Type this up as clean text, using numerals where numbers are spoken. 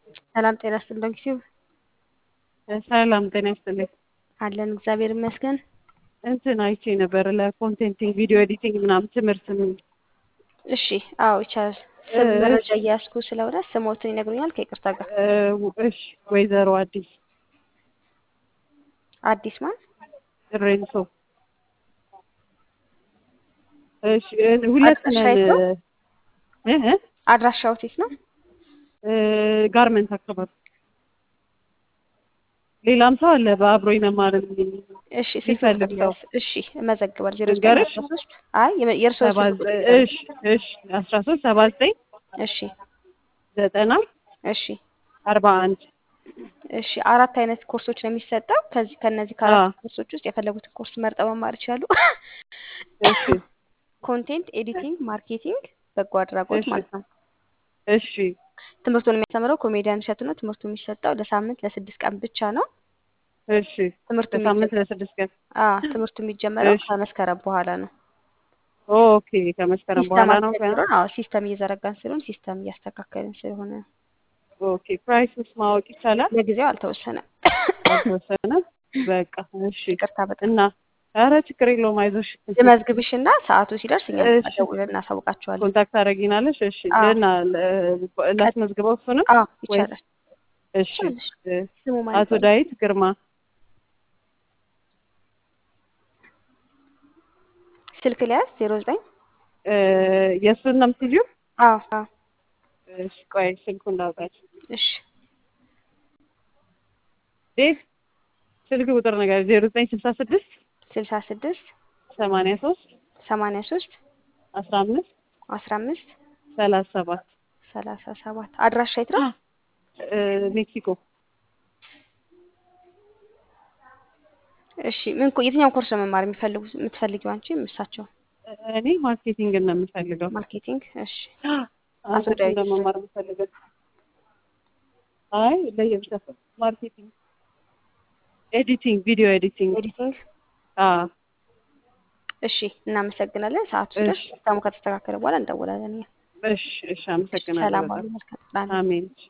ሰላም ጤና ይስጥልኝ ዩቲዩብ ሰላም ጤና ይስጥልኝ። አለን እግዚአብሔር ይመስገን። እንትን አይቼ ነበር ለኮንቴንቲንግ ቪዲዮ ኤዲቲንግ ምናምን ትምህርት ነው። እሺ አዎ ይቻላል። ስም መረጃ እያያዝኩ ስለሆነ ስሞትን ይነግሩኛል ከይቅርታ ጋር። እሺ ወይዘሮ አዲስ አዲስ ማን? ሬንሶ። እሺ ሁለት ነን። አድራሻው የት ነው? ጋርመንት አካባቢ። ሌላም ሰው አለ በአብሮ ይመማር። እሺ ስልክ ቁጥር እሺ እመዘግባለሁ። 0913 አይ የእርሶ ስልክ ቁጥር እሺ እሺ 13 79 እሺ 90 እሺ 41 እሺ አራት አይነት ኮርሶች ነው የሚሰጠው። ከነዚህ ከአራት ኮርሶች ውስጥ የፈለጉትን ኮርስ መርጠው መማር ይችላሉ። እሺ ኮንቴንት ኤዲቲንግ፣ ማርኬቲንግ፣ በጎ አድራጎት ማለት ነው። እሺ ትምህርቱን የሚያስተምረው ኮሜዲያን እሸቱ ነው። ትምህርቱ የሚሰጠው ለሳምንት ለ6 ቀን ብቻ ነው። እሺ ለሳምንት ለ6 ቀን። ትምህርቱ የሚጀመረው ከመስከረም በኋላ ነው። ኦኬ ከመስከረም በኋላ ነው። ሲስተም እየዘረጋን ስለሆነ ሲስተም እያስተካከልን ስለሆነ። ኦኬ ፕራይስስ ማወቅ ይቻላል? ለጊዜው አልተወሰነም። አልተወሰነም። በቃ እሺ ይቅርታ በጣም እና ኧረ ችግር የለውም አይዞሽ። ልመዝግብሽና ሰዓቱ ሲደርስ እኛ ደውለን እናሳውቃቸዋለን። ኮንታክት ታደርጊናለሽ? እሺ እና ላስመዝግበው እሱንም? ይቻላል። እሺ አቶ ዳዊት ግርማ። ስልክ ሊያዝ 09 የእሱን ነው የምትይው? አዎ። እሺ ቆይ ስልኩን ላውጣች። እሺ ዴቭ ስልክ ቁጥር ነገር 0966 66 83 15 37 አድራሻ የት ነው? ሜክሲኮ። እሺ የትኛውን ኮርስ ነው መማር የምትፈልጊው አንቺ? እሳቸው እኔ ማርኬቲንግ ነው የምፈልገው። ማርኬቲንግ። እሺ አቶ ዳዊት መማር የምፈልገው አይ ለየብቻ ማርኬቲንግ፣ ኤዲቲንግ፣ ቪዲዮ ኤዲቲንግ። እሺ እናመሰግናለን። ሰዓቱ ሲደርስ ሲስተሙ ከተስተካከለ በኋላ እንደውላለን። እሺ አመሰግናለሁ። ሰላም አሉ። መልካም። አሜን።